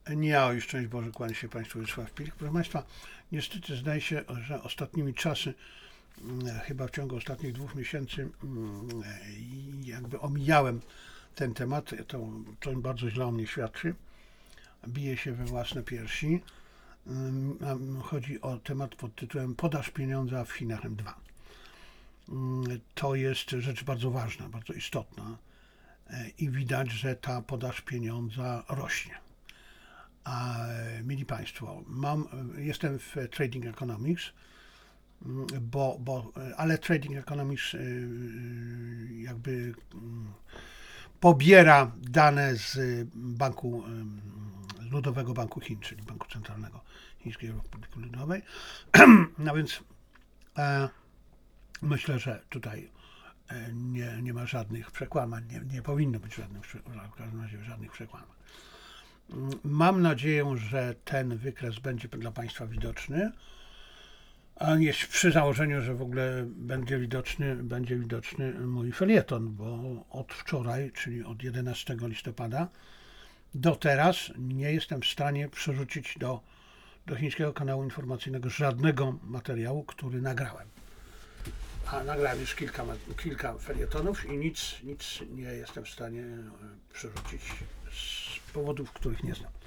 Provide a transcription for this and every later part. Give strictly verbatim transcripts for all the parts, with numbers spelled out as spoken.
Nie ja, już szczęść Boże, kłania się Państwu Wiesław Pilik. Proszę Państwa, niestety zdaje się, że ostatnimi czasy, chyba w ciągu ostatnich dwóch miesięcy, jakby omijałem ten temat. To, to bardzo źle o mnie świadczy. Biję się we własne piersi. Chodzi o temat pod tytułem Podaż pieniądza w Chinach M dwa. To jest rzecz bardzo ważna, bardzo istotna i widać, że ta podaż pieniądza rośnie. A mili Państwo, mam, jestem w Trading Economics, bo, bo, ale Trading Economics jakby pobiera dane z banku, Ludowego Banku Chin, czyli Banku Centralnego Chińskiej Republiki Ludowej. No więc e, myślę, że tutaj nie, nie ma żadnych przekłamań, nie, nie powinno być żadnych, w każdym razie żadnych przekłamań. Mam nadzieję, że ten wykres będzie dla Państwa widoczny, a jest przy założeniu, że w ogóle będzie widoczny, będzie widoczny mój felieton, bo od wczoraj, czyli od jedenastego listopada do teraz nie jestem w stanie przerzucić do, do chińskiego kanału informacyjnego żadnego materiału, który nagrałem. A nagrałem już kilka, kilka felietonów i nic, nic nie jestem w stanie przerzucić z powodów, których nie znam.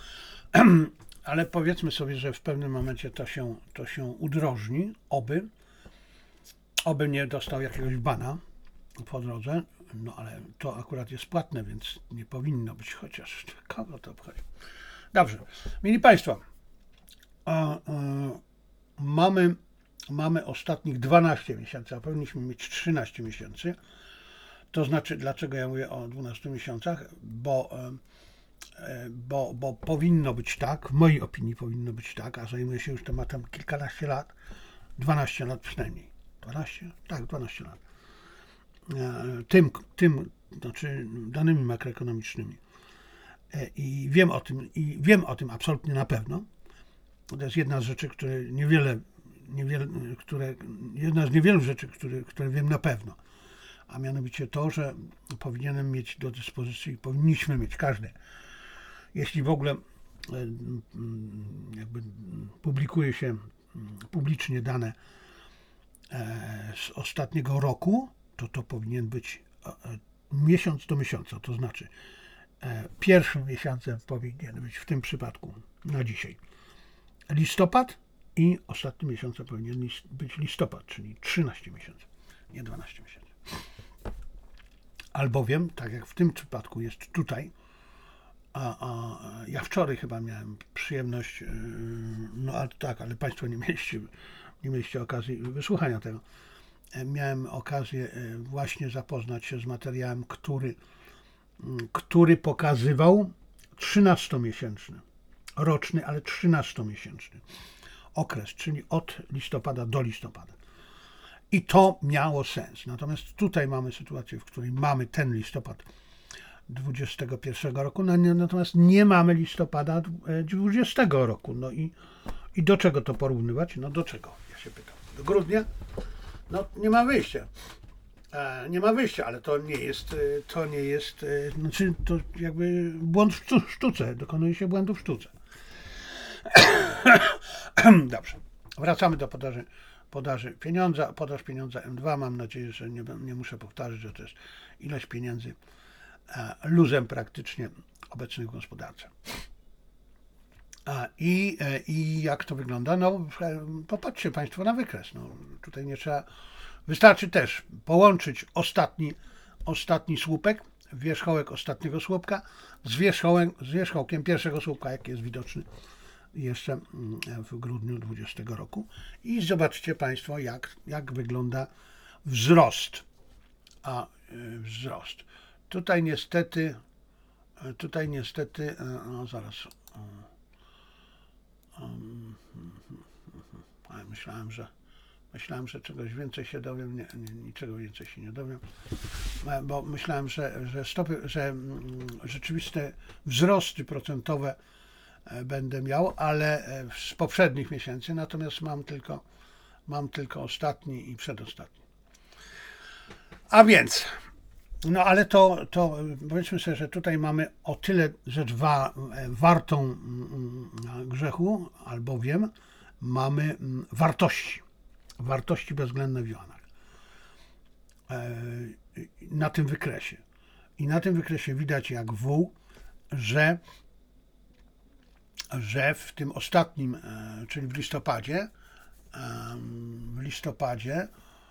Ale powiedzmy sobie, że w pewnym momencie to się, to się udrożni, oby, oby nie dostał jakiegoś bana po drodze, no ale to akurat jest płatne, więc nie powinno być, chociaż kogo to obchodzi. Dobrze, mili Państwo, a, a, mamy, mamy ostatnich dwanaście miesięcy, a powinniśmy mieć trzynaście miesięcy, to znaczy, dlaczego ja mówię o dwunastu miesiącach, bo Bo, bo powinno być tak, w mojej opinii powinno być tak, a zajmuję się już tematem kilkanaście lat, dwanaście lat przynajmniej, dwanaście? Tak, dwanaście lat, tym, tym, znaczy danymi makroekonomicznymi i wiem o tym, i wiem o tym absolutnie na pewno. To jest jedna z rzeczy, które niewiele, niewiele które, jedna z niewielu rzeczy, które, które wiem na pewno, a mianowicie to, że powinienem mieć do dyspozycji, powinniśmy mieć każdy, jeśli w ogóle jakby publikuje się publicznie dane z ostatniego roku, to to powinien być miesiąc do miesiąca, to znaczy pierwszym miesiącem powinien być w tym przypadku na dzisiaj listopad i ostatnim miesiącem powinien być listopad, czyli trzynaście miesięcy, nie dwanaście miesięcy. Albowiem, tak jak w tym przypadku jest tutaj, A, a ja wczoraj chyba miałem przyjemność, no ale tak, ale Państwo nie mieliście, nie mieliście okazji wysłuchania tego. Miałem okazję właśnie zapoznać się z materiałem, który, który pokazywał trzynastomiesięczny, roczny, ale trzynastomiesięczny okres, czyli od listopada do listopada. I to miało sens. Natomiast tutaj mamy sytuację, w której mamy ten listopad dwudziestego pierwszego roku, no, natomiast nie mamy listopada dwudziestego roku. No i, i do czego to porównywać? No do czego? Ja się pytam. Do grudnia? No nie ma wyjścia. E, nie ma wyjścia, ale to nie jest, to nie jest, znaczy to jakby błąd w sztuce, dokonuje się błędu w sztuce. Dobrze, wracamy do podaży, podaży pieniądza. Podaż pieniądza M dwa, mam nadzieję, że nie, nie muszę powtarzać, że to jest ilość pieniędzy luzem praktycznie obecnych w gospodarce. I, I jak to wygląda? No popatrzcie Państwo na wykres. No, tutaj nie trzeba, wystarczy też połączyć ostatni, ostatni słupek, wierzchołek ostatniego słupka z, wierzchołem, z wierzchołkiem pierwszego słupka, jaki jest widoczny jeszcze w grudniu dwudziestego roku. I zobaczcie Państwo, jak, jak wygląda wzrost. A wzrost. Tutaj niestety, tutaj niestety, no zaraz, myślałem, że myślałem, że czegoś więcej się dowiem, nie, nie, niczego więcej się nie dowiem, bo myślałem, że, że stopy, że rzeczywiste wzrosty procentowe będę miał, ale z poprzednich miesięcy, natomiast mam tylko, mam tylko ostatni i przedostatni. A więc No ale to, to powiedzmy sobie, że tutaj mamy o tyle rzecz wa, wartą mm, grzechu, albowiem mamy mm, wartości. Wartości bezwzględne w juanach. E, na tym wykresie. I na tym wykresie widać jak wół, że, że w tym ostatnim, e, czyli w listopadzie, e, w listopadzie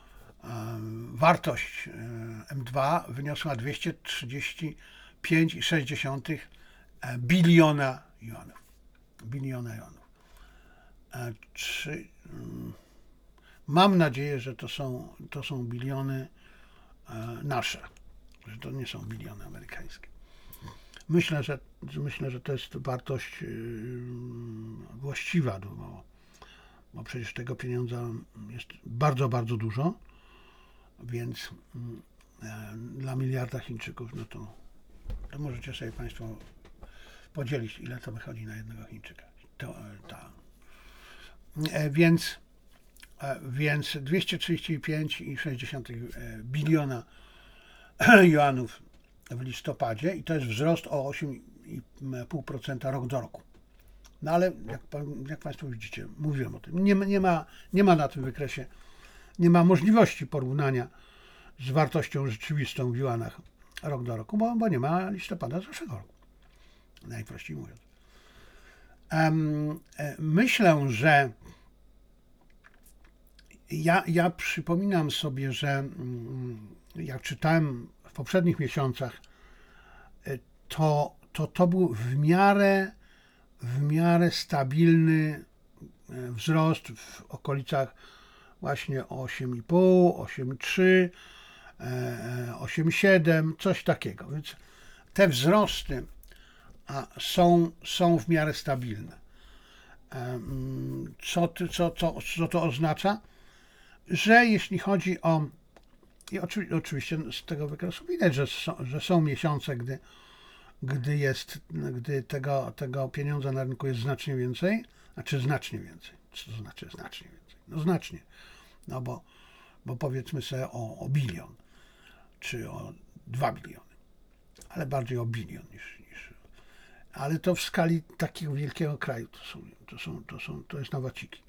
wartość M dwa wyniosła dwieście trzydzieści pięć przecinek sześć biliona juanów. Biliona juanów. Czy, mam nadzieję, że to są, to są biliony nasze, że to nie są biliony amerykańskie. Myślę, że, myślę, że to jest wartość właściwa, bo, bo przecież tego pieniądza jest bardzo, bardzo dużo. Więc e, dla miliarda Chińczyków, no to, to możecie sobie Państwo podzielić, ile to wychodzi na jednego Chińczyka. To, ta. E, więc, e, więc dwieście trzydzieści pięć przecinek sześć biliona juanów w listopadzie i to jest wzrost o osiem i pół procent rok do roku. No ale jak, jak Państwo widzicie, mówiłem o tym, nie, nie, ma, nie ma na tym wykresie, nie ma możliwości porównania z wartością rzeczywistą w juanach rok do roku, bo, bo nie ma listopada zeszłego roku, najprościej mówiąc. Um, myślę, że ja, ja przypominam sobie, że jak czytałem w poprzednich miesiącach, to to, to był w miarę, w miarę stabilny wzrost w okolicach właśnie osiem i pół, osiem i trzy, osiem i siedem, coś takiego. Więc te wzrosty są, są w miarę stabilne. Co, co, co, co to oznacza? Że jeśli chodzi o, i oczy, oczywiście z tego wykresu widać, że są, że są miesiące, gdy, gdy jest, gdy tego, tego pieniądza na rynku jest znacznie więcej, znaczy znacznie więcej. Co to znaczy znacznie więcej? No znacznie. No bo, bo powiedzmy sobie o, o bilion, czy o dwa biliony, ale bardziej o bilion niż, niż. Ale to w skali takiego wielkiego kraju to są, to są, to są, to jest na waciki.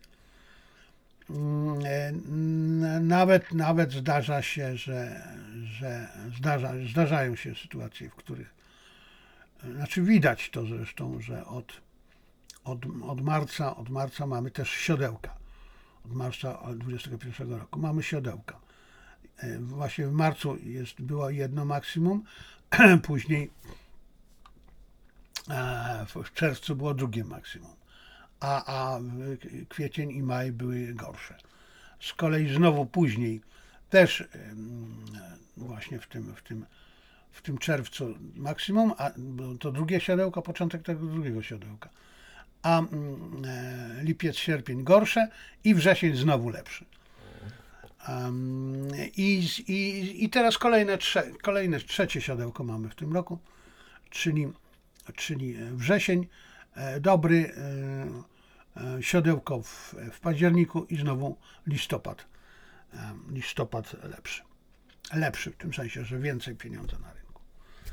Nawet, nawet zdarza się, że, że zdarza, zdarzają się sytuacje, w których, znaczy widać to zresztą, że od, od, od marca, od marca mamy też siodełka. Od marca dwudziestego pierwszego roku mamy siodełka. Właśnie w marcu jest, było jedno maksimum, później w czerwcu było drugie maksimum, a, a kwiecień i maj były gorsze. Z kolei znowu później też właśnie w tym, w tym, w tym czerwcu maksimum, a to drugie siodełko, początek tego drugiego siodełka, a lipiec, sierpień gorsze i wrzesień znowu lepszy. Um, i, i, I teraz kolejne, trze, kolejne trzecie siodełko mamy w tym roku, czyli, czyli wrzesień, e, dobry, e, e, siodełko w, w październiku i znowu listopad. E, listopad lepszy. Lepszy w tym sensie, że więcej pieniądza na rynku.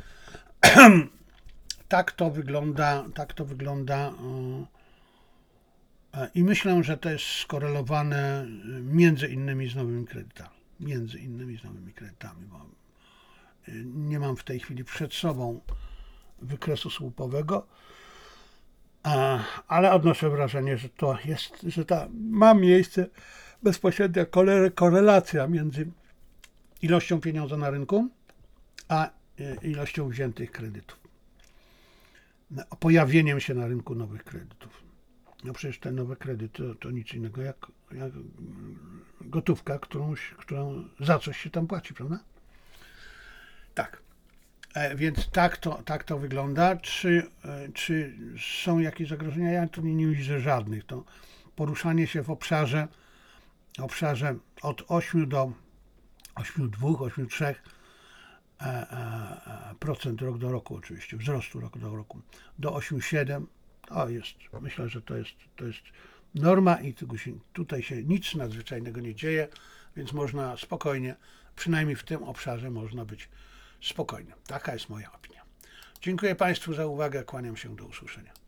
Tak to wygląda, tak to wygląda. E, I myślę, że to jest skorelowane między innymi z nowymi kredytami. Między innymi z nowymi kredytami, bo nie mam w tej chwili przed sobą wykresu słupowego, ale odnoszę wrażenie, że to jest, że ta ma miejsce bezpośrednia korelacja między ilością pieniądza na rynku a ilością wziętych kredytów. Pojawieniem się na rynku nowych kredytów. No przecież te nowe kredyty to, to nic innego jak, jak gotówka, którą, którą za coś się tam płaci, prawda? Tak. E, więc tak to, tak to wygląda. Czy, e, czy są jakieś zagrożenia? Ja tu nie, nie widzę żadnych. To poruszanie się w obszarze, obszarze od ośmiu do ośmiu przecinek dwa, ośmiu przecinek trzy procent rok do roku oczywiście, wzrostu rok do roku, do ośmiu przecinek siedem. To jest, myślę, że to jest, to jest norma i tutaj się nic nadzwyczajnego nie dzieje, więc można spokojnie, przynajmniej w tym obszarze można być spokojnym. Taka jest moja opinia. Dziękuję Państwu za uwagę, kłaniam się, do usłyszenia.